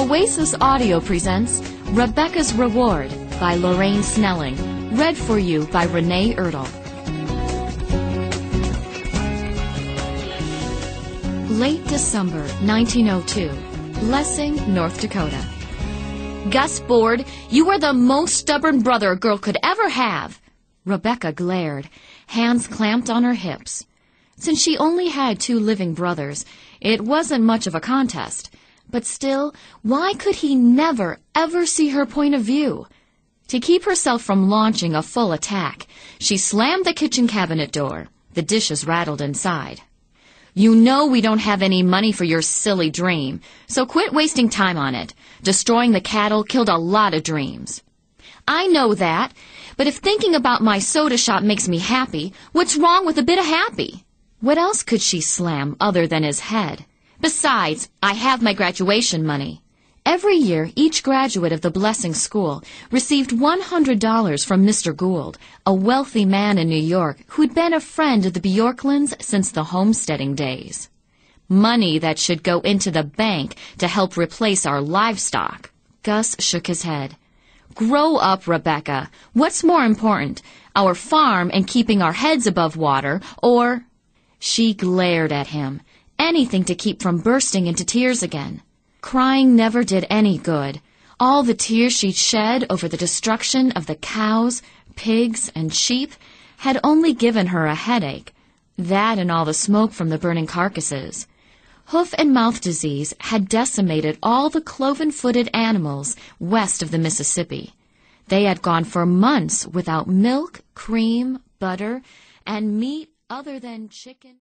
Oasis Audio presents Rebecca's Reward by Lorraine Snelling, read for you by Renee Ertel. Late December 1902, Lessing, North Dakota. Gus Ford, you are the most stubborn brother a girl could ever have. Rebecca glared, hands clamped on her hips. Since she only had 2 living brothers, it wasn't much of a contest. But still, why could he never, ever see her point of view? To keep herself from launching a full attack, she slammed the kitchen cabinet door. The dishes rattled inside. You know we don't have any money for your silly dream, so quit wasting time on it. Destroying the cattle killed a lot of dreams. I know that, but if thinking about my soda shop makes me happy, what's wrong with a bit of happy? What else could she slam other than his head? Besides, I have my graduation money. Every year, each graduate of the Blessing School received $100 from Mr. Gould, a wealthy man in New York who'd been a friend of the Bjorklunds since the homesteading days. Money that should go into the bank to help replace our livestock. Gus shook his head. Grow up, Rebecca. What's more important, our farm and keeping our heads above water, or... She glared at him. Anything to keep from bursting into tears again. Crying never did any good. All the tears she'd shed over the destruction of the cows, pigs, and sheep had only given her a headache. That and all the smoke from the burning carcasses. Hoof and mouth disease had decimated all the cloven-footed animals west of the Mississippi. They had gone for months without milk, cream, butter, and meat other than chicken.